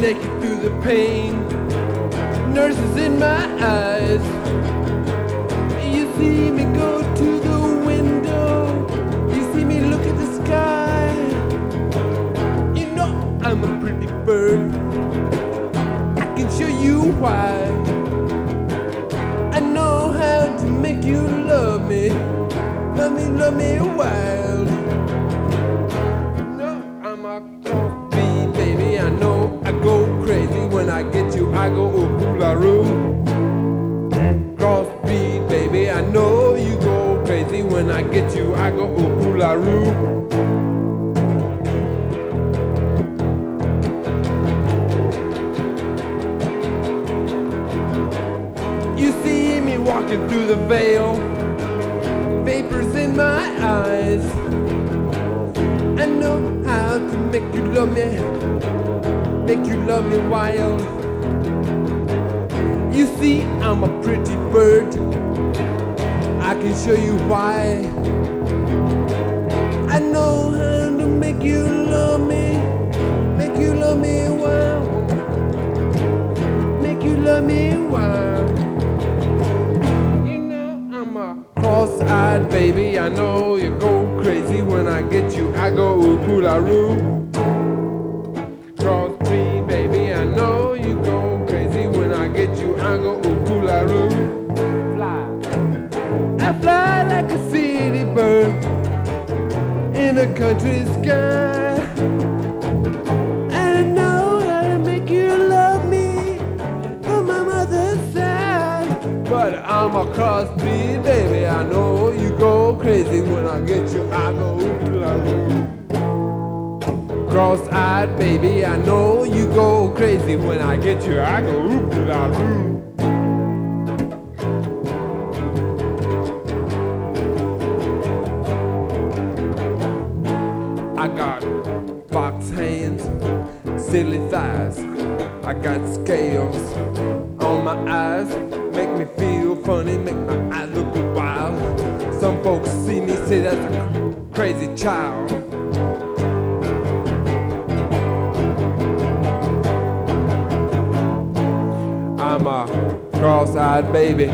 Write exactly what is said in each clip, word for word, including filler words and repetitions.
naked through the pain, nurses in my eyes. You see me go to the window, you see me look at the sky. You know I'm a pretty bird, I can show you why. I know how to make you love me, love me, love me wild. No, I'm a crossbreed, baby, I know I go crazy when I get you, I go ooh-hoo-la-roo. Crossbreed, baby, I know you go crazy when I get you, I go ooh-hoo-la-roo. You see me walking through the veil, vapors in my eyes. I know how to make you love me, make you love me wild. You see, I'm a pretty bird, I can show you why. I know how to make you love me, make you love me wild, make you love me wild. You know I'm a cross-eyed baby, I know you go crazy when I get you, I go ooh-hoo-la-roo. Crossbreed, baby, I know you go crazy when I get you, I go ooh-hoo-la-roo. Fly, I fly like a city bird in a country sky. And I know how to make you love me from my mother's side. But I'm a crossbreed, baby, I know you go crazy when I get you, I go ooh-hoo-la-roo. Cross-eyed, baby, I know you go crazy when I get you, I go ooh-hoo-la-roo. I got fox hands, silly thighs, I got scales on my eyes, make me feel funny, make my eyes look wild. Some folks see me, say that's a crazy child. I'm a cross-eyed baby,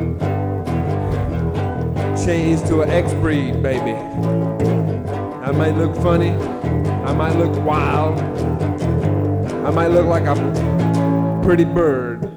changed to an X-breed, baby. I might look funny, I might look wild, I might look like a pretty bird.